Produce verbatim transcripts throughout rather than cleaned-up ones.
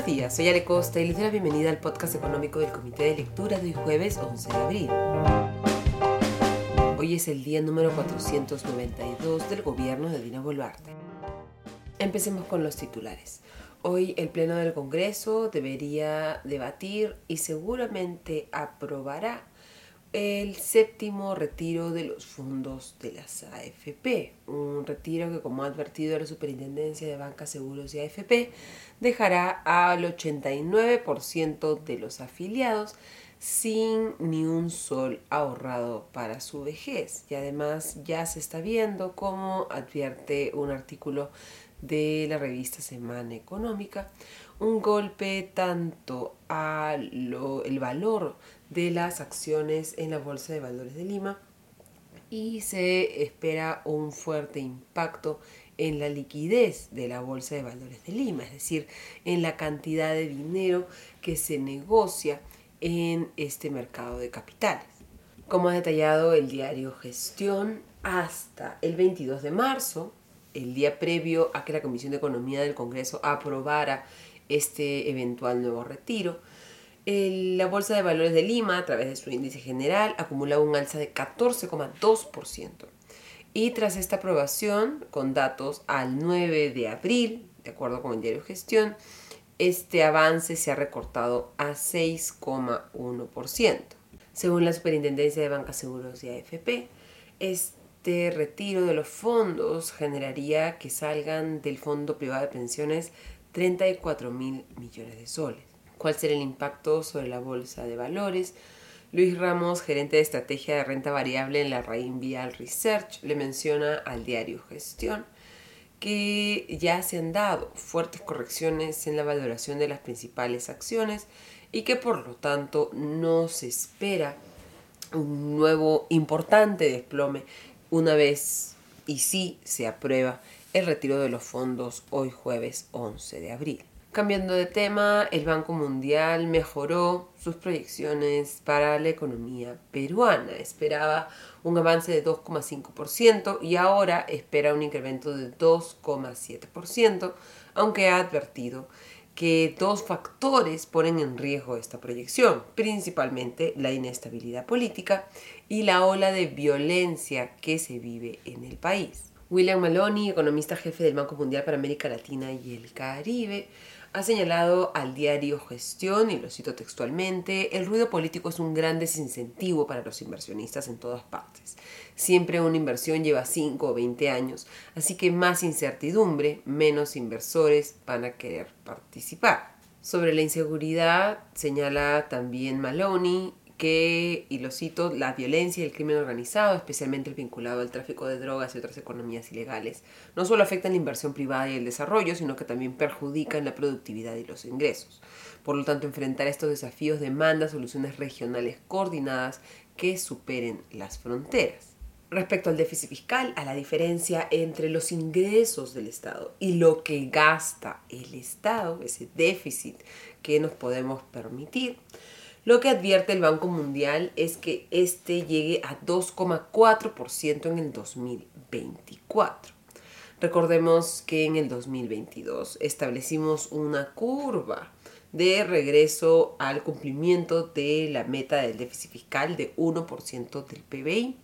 Buenos días, soy Ale Costa y les doy la bienvenida al podcast económico del Comité de Lectura de hoy jueves once de abril. Hoy es el día número cuatrocientos noventa y dos del gobierno de Dina Boluarte. Empecemos con los titulares. Hoy el Pleno del Congreso debería debatir y seguramente aprobará el séptimo retiro de los fondos de las A F P, un retiro que, como ha advertido la Superintendencia de Banca, Seguros y A F P, dejará al ochenta y nueve por ciento de los afiliados sin ni un sol ahorrado para su vejez. Y además ya se está viendo, como advierte un artículo de la revista Semana Económica, un golpe tanto al valor de las acciones en la Bolsa de Valores de Lima y se espera un fuerte impacto en la liquidez de la Bolsa de Valores de Lima, es decir, en la cantidad de dinero que se negocia en este mercado de capitales. Como ha detallado el diario Gestión, hasta el veintidós de marzo, el día previo a que la Comisión de Economía del Congreso aprobara este eventual nuevo retiro, el, la Bolsa de Valores de Lima, a través de su índice general, acumulaba un alza de catorce coma dos por ciento. Y tras esta aprobación, con datos al nueve de abril, de acuerdo con el diario Gestión, este avance se ha recortado a seis coma uno por ciento. Según la Superintendencia de Banca, Seguros y A F P, este retiro de los fondos generaría que salgan del Fondo Privado de Pensiones treinta y cuatro mil millones de soles. ¿Cuál será el impacto sobre la bolsa de valores? Luis Ramos, gerente de estrategia de renta variable en la Reinvial Research, le menciona al diario Gestión que ya se han dado fuertes correcciones en la valoración de las principales acciones y que por lo tanto no se espera un nuevo importante desplome una vez y sí se aprueba el retiro de los fondos hoy jueves once de abril. Cambiando de tema, el Banco Mundial mejoró sus proyecciones para la economía peruana. Esperaba un avance de dos coma cinco por ciento y ahora espera un incremento de dos coma siete por ciento, aunque ha advertido que dos factores ponen en riesgo esta proyección, principalmente la inestabilidad política y la ola de violencia que se vive en el país. William Maloney, economista jefe del Banco Mundial para América Latina y el Caribe, ha señalado al diario Gestión, y lo cito textualmente: el ruido político es un gran desincentivo para los inversionistas en todas partes. Siempre una inversión lleva cinco o veinte años, así que más incertidumbre, menos inversores van a querer participar. Sobre la inseguridad, señala también Maloney que, y lo cito, la violencia y el crimen organizado, especialmente el vinculado al tráfico de drogas y otras economías ilegales, no solo afectan la inversión privada y el desarrollo, sino que también perjudican la productividad y los ingresos. Por lo tanto, enfrentar estos desafíos demanda soluciones regionales coordinadas que superen las fronteras. Respecto al déficit fiscal, a la diferencia entre los ingresos del Estado y lo que gasta el Estado, ese déficit que nos podemos permitir, lo que advierte el Banco Mundial es que este llegue a dos coma cuatro por ciento en el dos mil veinticuatro. Recordemos que en el dos mil veintidós establecimos una curva de regreso al cumplimiento de la meta del déficit fiscal de uno por ciento del P B I,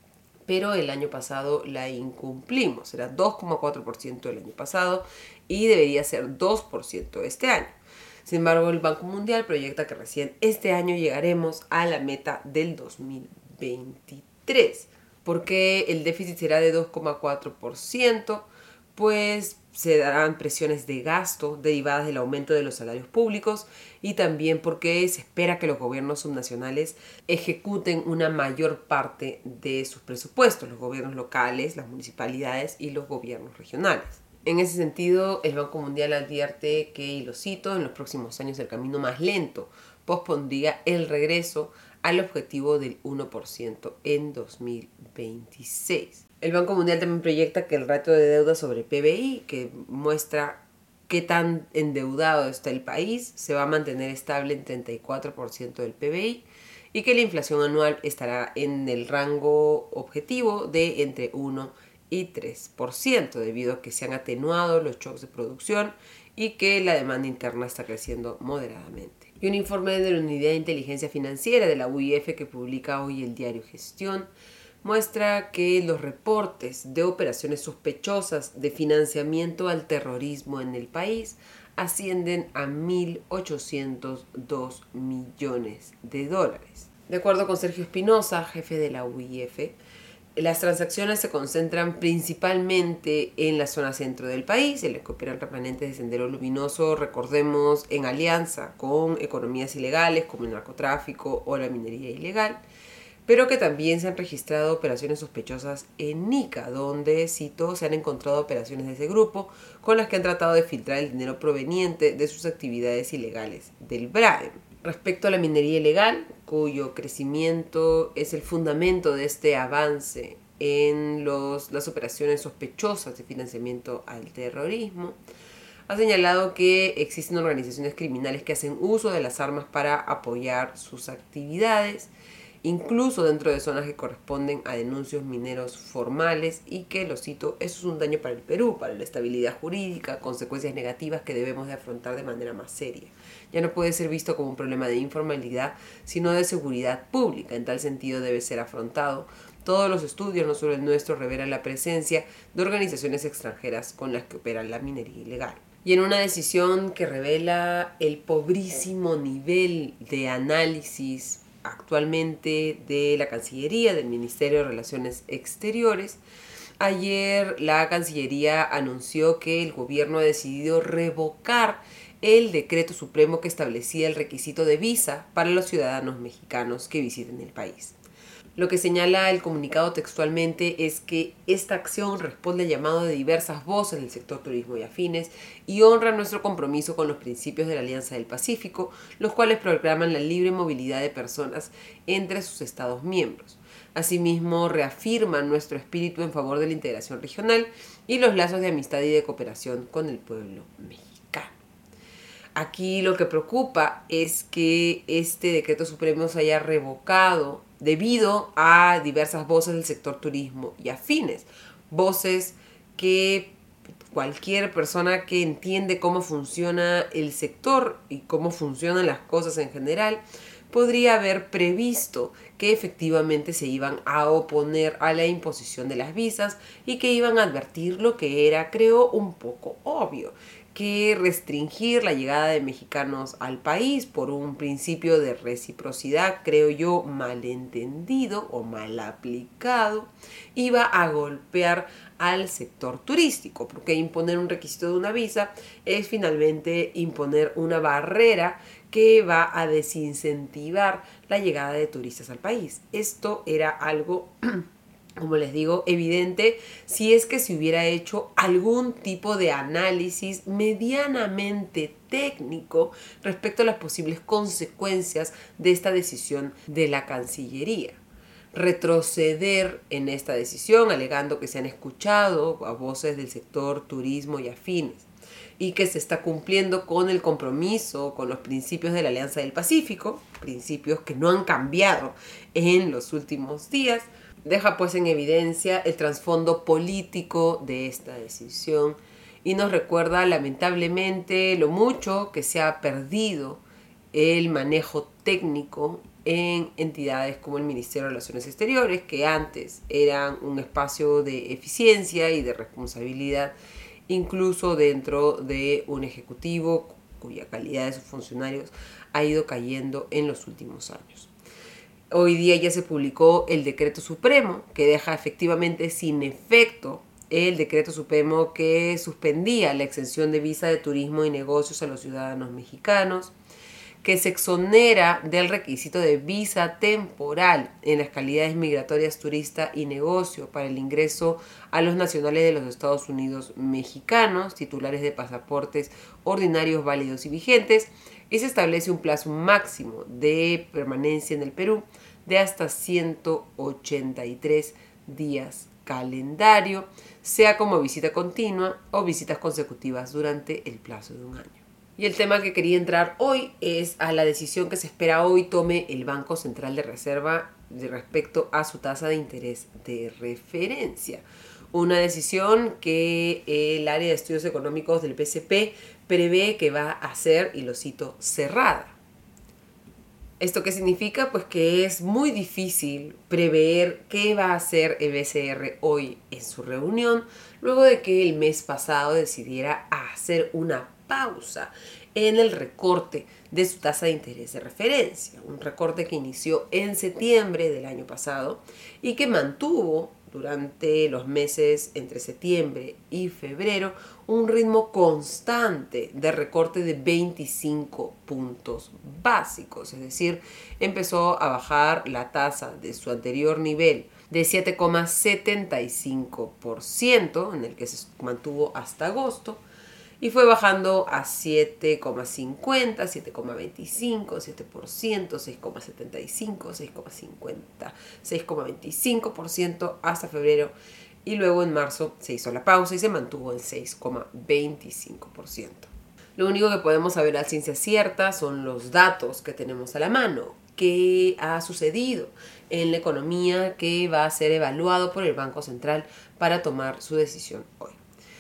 pero el año pasado la incumplimos. Era dos coma cuatro por ciento el año pasado y debería ser dos por ciento este año. Sin embargo, el Banco Mundial proyecta que recién este año llegaremos a la meta del dos mil veintitrés. ¿Por qué el déficit será de dos coma cuatro por ciento? Pues se darán presiones de gasto derivadas del aumento de los salarios públicos y también porque se espera que los gobiernos subnacionales ejecuten una mayor parte de sus presupuestos, los gobiernos locales, las municipalidades y los gobiernos regionales. En ese sentido, el Banco Mundial advierte que, y lo cito, en los próximos años el camino más lento pospondría el regreso al objetivo del uno por ciento en dos mil veintiséis. El Banco Mundial también proyecta que el ratio de deuda sobre P B I, que muestra qué tan endeudado está el país, se va a mantener estable en treinta y cuatro por ciento del P B I y que la inflación anual estará en el rango objetivo de entre uno y tres por ciento, debido a que se han atenuado los shocks de producción y que la demanda interna está creciendo moderadamente. Y un informe de la Unidad de Inteligencia Financiera de la U I F que publica hoy el diario Gestión muestra que los reportes de operaciones sospechosas de financiamiento al terrorismo en el país ascienden a mil ochocientos dos millones de dólares. De acuerdo con Sergio Espinosa, jefe de la U I F, las transacciones se concentran principalmente en la zona centro del país, en la que operan remanentes de Sendero Luminoso, recordemos, en alianza con economías ilegales como el narcotráfico o la minería ilegal, pero que también se han registrado operaciones sospechosas en Ica, donde, cito, se han encontrado operaciones de ese grupo con las que han tratado de filtrar el dinero proveniente de sus actividades ilegales del Braem. Respecto a la minería ilegal, cuyo crecimiento es el fundamento de este avance en los, las operaciones sospechosas de financiamiento al terrorismo, ha señalado que existen organizaciones criminales que hacen uso de las armas para apoyar sus actividades, incluso dentro de zonas que corresponden a denuncios mineros formales y que, lo cito, eso es un daño para el Perú, para la estabilidad jurídica, consecuencias negativas que debemos de afrontar de manera más seria. Ya no puede ser visto como un problema de informalidad, sino de seguridad pública. En tal sentido debe ser afrontado. Todos los estudios, no solo el nuestro, revelan la presencia de organizaciones extranjeras con las que opera la minería ilegal. Y en una decisión que revela el pobrísimo nivel de análisis actualmente de la Cancillería, del Ministerio de Relaciones Exteriores, ayer la Cancillería anunció que el gobierno ha decidido revocar el decreto supremo que establecía el requisito de visa para los ciudadanos mexicanos que visiten el país. Lo que señala el comunicado textualmente es que esta acción responde al llamado de diversas voces del sector turismo y afines y honra nuestro compromiso con los principios de la Alianza del Pacífico, los cuales proclaman la libre movilidad de personas entre sus estados miembros. Asimismo, reafirman nuestro espíritu en favor de la integración regional y los lazos de amistad y de cooperación con el pueblo mexicano. Aquí lo que preocupa es que este decreto supremo se haya revocado debido a diversas voces del sector turismo y afines, voces que cualquier persona que entiende cómo funciona el sector y cómo funcionan las cosas en general podría haber previsto que efectivamente se iban a oponer a la imposición de las visas y que iban a advertir lo que era, creo, un poco obvio, que restringir la llegada de mexicanos al país por un principio de reciprocidad, creo yo, malentendido o mal aplicado, iba a golpear al sector turístico, porque imponer un requisito de una visa es finalmente imponer una barrera que va a desincentivar la llegada de turistas al país. Esto era algo, como les digo, evidente si es que se hubiera hecho algún tipo de análisis medianamente técnico respecto a las posibles consecuencias de esta decisión de la Cancillería. Retroceder en esta decisión, alegando que se han escuchado a voces del sector turismo y afines y que se está cumpliendo con el compromiso, con los principios de la Alianza del Pacífico, principios que no han cambiado en los últimos días, deja pues en evidencia el trasfondo político de esta decisión y nos recuerda lamentablemente lo mucho que se ha perdido el manejo técnico en entidades como el Ministerio de Relaciones Exteriores, que antes eran un espacio de eficiencia y de responsabilidad, incluso dentro de un ejecutivo cuya calidad de sus funcionarios ha ido cayendo en los últimos años. Hoy día ya se publicó el decreto supremo que deja efectivamente sin efecto el decreto supremo que suspendía la exención de visa de turismo y negocios a los ciudadanos mexicanos, que se exonera del requisito de visa temporal en las calidades migratorias turista y negocio para el ingreso a los nacionales de los Estados Unidos mexicanos, titulares de pasaportes ordinarios válidos y vigentes, y se establece un plazo máximo de permanencia en el Perú de hasta ciento ochenta y tres días calendario, sea como visita continua o visitas consecutivas durante el plazo de un año. Y el tema que quería entrar hoy es a la decisión que se espera hoy tome el Banco Central de Reserva de respecto a su tasa de interés de referencia. Una decisión que el área de estudios económicos del B C P prevé que va a ser, y lo cito, cerrada. ¿Esto qué significa? Pues que es muy difícil prever qué va a hacer el B C R hoy en su reunión, luego de que el mes pasado decidiera hacer una pausa en el recorte de su tasa de interés de referencia. Un recorte que inició en septiembre del año pasado y que mantuvo durante los meses entre septiembre y febrero un ritmo constante de recorte de veinticinco puntos básicos, es decir, empezó a bajar la tasa de su anterior nivel de siete coma setenta y cinco por ciento, en el que se mantuvo hasta agosto, y fue bajando a siete coma cincuenta, siete coma veinticinco, siete por ciento, seis coma setenta y cinco, seis coma cincuenta, seis coma veinticinco por ciento hasta febrero, y luego en marzo se hizo la pausa y se mantuvo en seis coma veinticinco por ciento. Lo único que podemos saber a ciencia cierta son los datos que tenemos a la mano. ¿Qué ha sucedido en la economía que va a ser evaluado por el Banco Central para tomar su decisión hoy?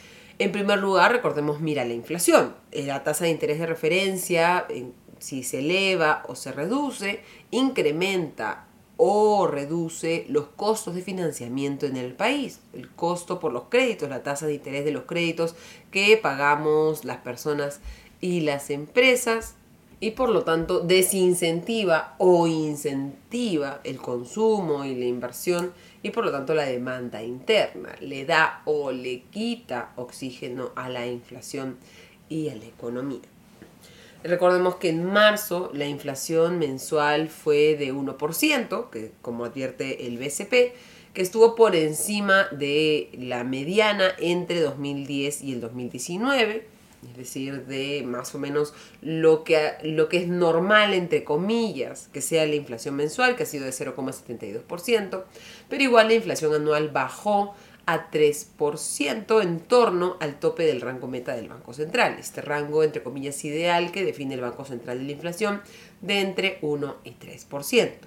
En primer lugar, recordemos, mira la inflación. La tasa de interés de referencia, si se eleva o se reduce, incrementa o reduce los costos de financiamiento en el país. El costo por los créditos, la tasa de interés de los créditos que pagamos las personas y las empresas, y por lo tanto desincentiva o incentiva el consumo y la inversión y por lo tanto la demanda interna. Le da o le quita oxígeno a la inflación y a la economía. Recordemos que en marzo la inflación mensual fue de uno por ciento, que como advierte el B C P, que estuvo por encima de la mediana entre dos mil diez y el dos mil diecinueve, es decir, de más o menos lo que, lo que es normal, entre comillas, que sea la inflación mensual, que ha sido de cero coma setenta y dos por ciento, pero igual la inflación anual bajó a tres por ciento en torno al tope del rango meta del Banco Central, este rango, entre comillas, ideal que define el Banco Central de la inflación de entre uno y tres por ciento.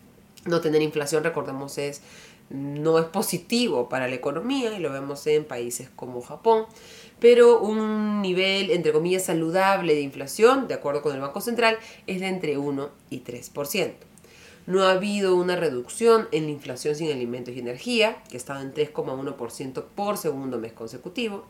No tener inflación, recordemos, es no es positivo para la economía y lo vemos en países como Japón, pero un nivel, entre comillas, saludable de inflación, de acuerdo con el Banco Central, es de entre uno y tres por ciento. No ha habido una reducción en la inflación sin alimentos y energía, que ha estado en tres coma uno por ciento por segundo mes consecutivo.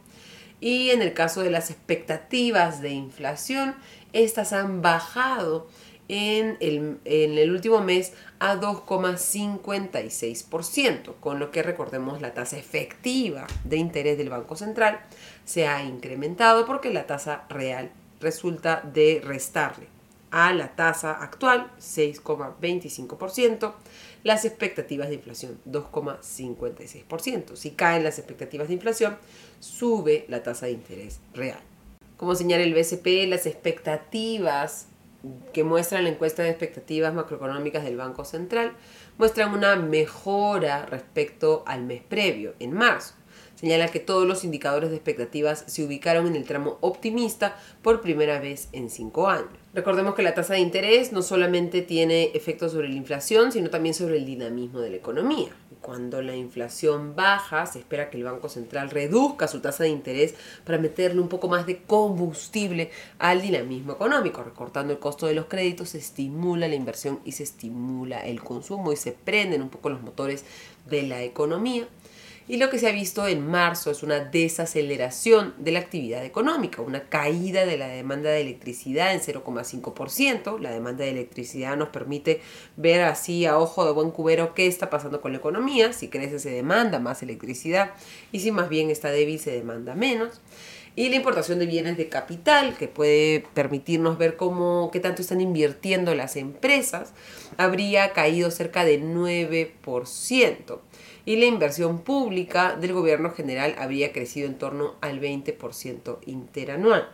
Y en el caso de las expectativas de inflación, estas han bajado en el, en el último mes a dos coma cincuenta y seis por ciento, con lo que, recordemos, la tasa efectiva de interés del Banco Central se ha incrementado porque la tasa real resulta de restarle a la tasa actual, seis coma veinticinco por ciento, las expectativas de inflación, dos coma cincuenta y seis por ciento. Si caen las expectativas de inflación, sube la tasa de interés real. Como señala el B C P, las expectativas que muestran la encuesta de expectativas macroeconómicas del Banco Central muestran una mejora respecto al mes previo, en marzo. Señala que todos los indicadores de expectativas se ubicaron en el tramo optimista por primera vez en cinco años. Recordemos que la tasa de interés no solamente tiene efectos sobre la inflación, sino también sobre el dinamismo de la economía. Cuando la inflación baja, se espera que el Banco Central reduzca su tasa de interés para meterle un poco más de combustible al dinamismo económico. Recortando el costo de los créditos, se estimula la inversión y se estimula el consumo y se prenden un poco los motores de la economía. Y lo que se ha visto en marzo es una desaceleración de la actividad económica, una caída de la demanda de electricidad en cero coma cinco por ciento. La demanda de electricidad nos permite ver así a ojo de buen cubero qué está pasando con la economía. Si crece se demanda más electricidad y si más bien está débil se demanda menos. Y la importación de bienes de capital, que puede permitirnos ver cómo, qué tanto están invirtiendo las empresas, habría caído cerca de nueve por ciento. Y la inversión pública del gobierno general habría crecido en torno al veinte por ciento interanual.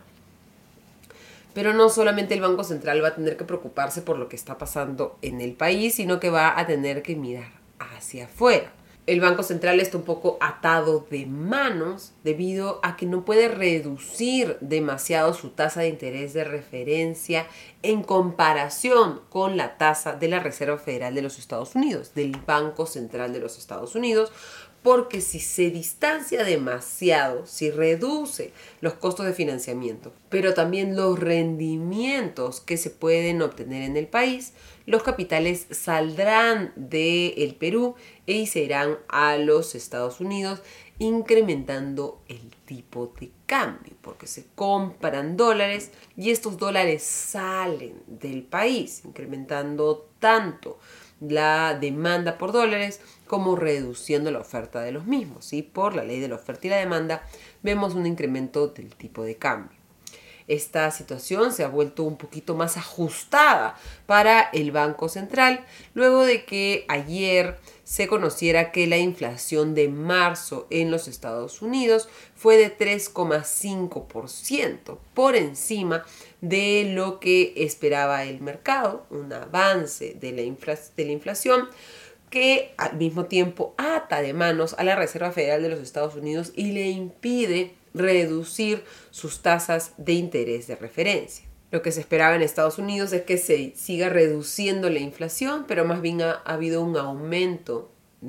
Pero no solamente el Banco Central va a tener que preocuparse por lo que está pasando en el país, sino que va a tener que mirar hacia afuera. El Banco Central está un poco atado de manos debido a que no puede reducir demasiado su tasa de interés de referencia en comparación con la tasa de la Reserva Federal de los Estados Unidos, del Banco Central de los Estados Unidos, porque si se distancia demasiado, si reduce los costos de financiamiento, pero también los rendimientos que se pueden obtener en el país, los capitales saldrán del Perú y se irán a los Estados Unidos, incrementando el tipo de cambio, porque se compran dólares y estos dólares salen del país, incrementando tanto la demanda por dólares como reduciendo la oferta de los mismos. Y por la ley de la oferta y la demanda vemos un incremento del tipo de cambio. Esta situación se ha vuelto un poquito más ajustada para el Banco Central luego de que ayer se conociera que la inflación de marzo en los Estados Unidos fue de tres coma cinco por ciento, por encima de lo que esperaba el mercado, un avance de la, infla- de la inflación que al mismo tiempo ata de manos a la Reserva Federal de los Estados Unidos y le impide reducir sus tasas de interés de referencia. Lo que se esperaba en Estados Unidos es que se siga reduciendo la inflación, pero más bien ha, ha habido un aumento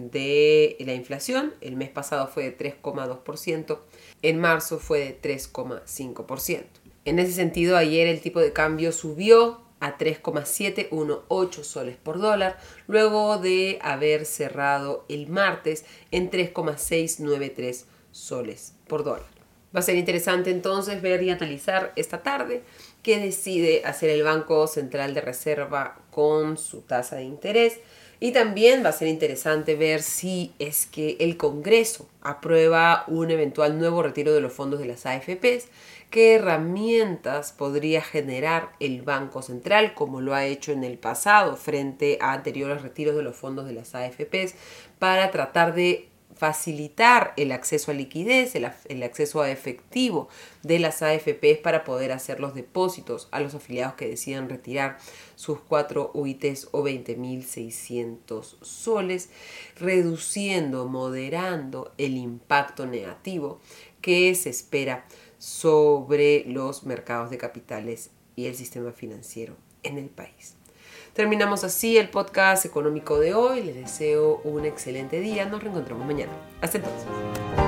de la inflación. El mes pasado fue de tres coma dos por ciento, en marzo fue de tres coma cinco por ciento. En ese sentido, ayer el tipo de cambio subió a tres coma setecientos dieciocho soles por dólar, luego de haber cerrado el martes en tres coma seiscientos noventa y tres soles por dólar. Va a ser interesante entonces ver y analizar esta tarde qué decide hacer el Banco Central de Reserva con su tasa de interés. Y también va a ser interesante ver si es que el Congreso aprueba un eventual nuevo retiro de los fondos de las A F Pes, qué herramientas podría generar el Banco Central, como lo ha hecho en el pasado frente a anteriores retiros de los fondos de las A F Pes, para tratar de facilitar el acceso a liquidez, el, el acceso a efectivo de las A F Pes para poder hacer los depósitos a los afiliados que decidan retirar sus cuatro U I Tes o veinte mil seiscientos soles, reduciendo, moderando el impacto negativo que se espera sobre los mercados de capitales y el sistema financiero en el país. Terminamos así el podcast económico de hoy. Les deseo un excelente día. Nos reencontramos mañana. Hasta entonces.